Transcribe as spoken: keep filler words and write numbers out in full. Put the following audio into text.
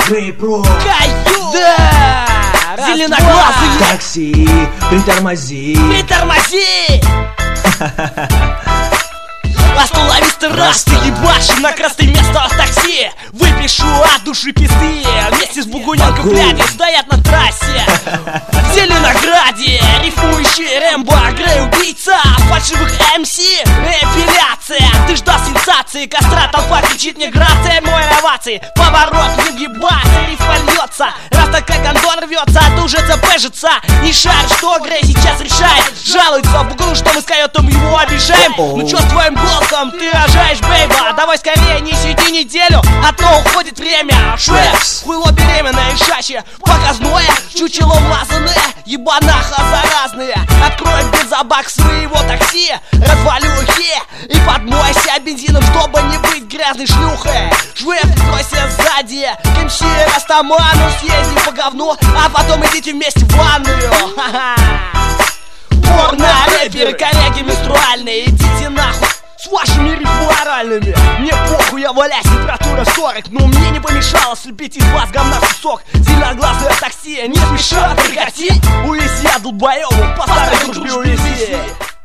Грей Про, Каю, да, зеленоглазый. Такси, притормози, притормози. Остановись-то раз, ты ебашь на красное место в такси. Выпишу от души пизды. Вместе с Бугуненко бляди стоят на трассе в Зеленограде. Рифмующий Рэмбо, Грей убийца фальшивых эм си, эпиляция. Ты ждал сенсации, костра, толпа кричит мне грация. Мой овации, поворот, выгибаться, рифма льется. Раз так как гондон рвется, отужится, пэжится. Не шарь, что Грей сейчас решает. Жалуется в углу, что мы с койотом его обижаем. Ну чё с твоим голосом ты рожаешь, бейба? Давай скорее, не сиди неделю, а то уходит время. Швепс, хуйло беременное, решаще, показное, чучело мазанное, ебанаха заразные. Открой бензобак своего такси, развалю хе и подмойся бензином, чтобы не быть грязной шлюхой. Швепс, прикройся сзади, к эм си Растаману съезди по говну, а потом идите вместе в ванную. Ха-ха. Порно-рэперы, коллеги менструальные, идите нахуй с вашими рифмуоральными. Мне похуй, я валяюсь, температура сорок, но мне не помешало слепить из вас говна кусок. Зеленоглазое такси, не смешно, прекрати. Увези, я долбоёбу, по старой дружбе увези.